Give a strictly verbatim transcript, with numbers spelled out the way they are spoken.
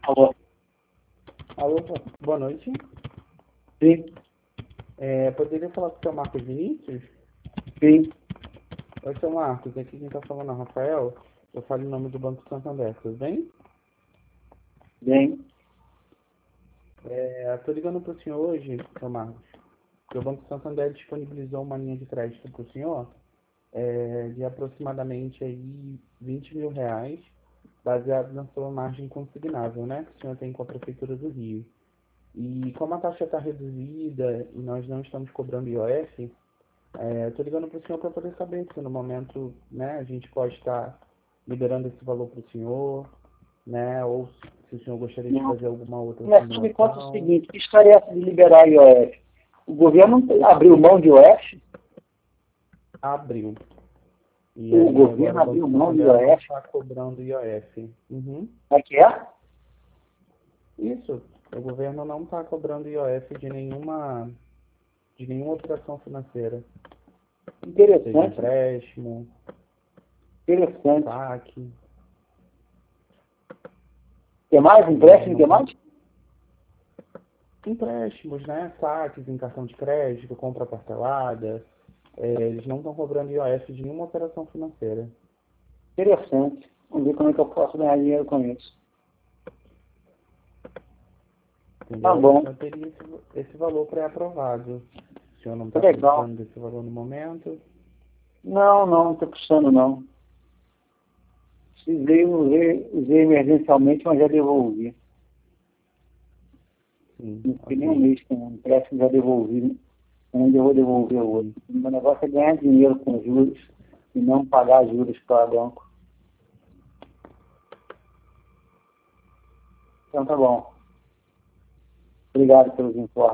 Alô? Alô, boa noite. Sim, É, poderia falar com o seu Marcos Vinícius? sim. Oi, seu Marcos, aqui quem está falando é o Rafael. Eu falo em nome do Banco Santander, tudo bem? Bem, É, Estou ligando para o senhor hoje, seu Marcos, porque o Banco Santander disponibilizou uma linha de crédito para o senhor é, de aproximadamente aí vinte mil reais, baseado na sua margem consignável, né, que o senhor tem com a Prefeitura do Rio. E como a taxa está reduzida e nós não estamos cobrando I O F, É, tô ligando para o senhor para poder saber se no momento, né, a gente pode estar liberando esse valor para o senhor, né, ou se o senhor gostaria de não. fazer alguma outra Mas só me conta o simulação. seguinte, que história é essa de liberar I O F? O governo não tem- abriu mão de I O F? Abriu. E O aí agora governo o Banco abriu mão de Santander não I O F? está cobrando I O F. Uhum. Como é que é? Isso, o governo não está cobrando I O F de nenhuma, de nenhuma operação financeira, seja Interessante, empréstimo, interessante. saque, Tem mais eles empréstimo? não Tem mais? empréstimos, né? Saques em cartão de crédito, compra parcelada. É, eles não estão cobrando I O F de nenhuma operação financeira. Interessante. Vamos ver como é que eu posso ganhar dinheiro com isso. Tá Entendeu? E o bom, senhor teria esse, esse valor pré-aprovado. O senhor não tá está legal. precisando desse valor no momento? Não, não, não estou precisando não. Precisei, usei, usei emergencialmente, mas já devolvi. Sim, Não fiquei nem um ok. mês com um empréstimo, já devolvi. Onde eu vou devolver o outro. Sim. O meu negócio é ganhar dinheiro com juros e não pagar juros para banco. Então tá bom. Obrigado pelos informes.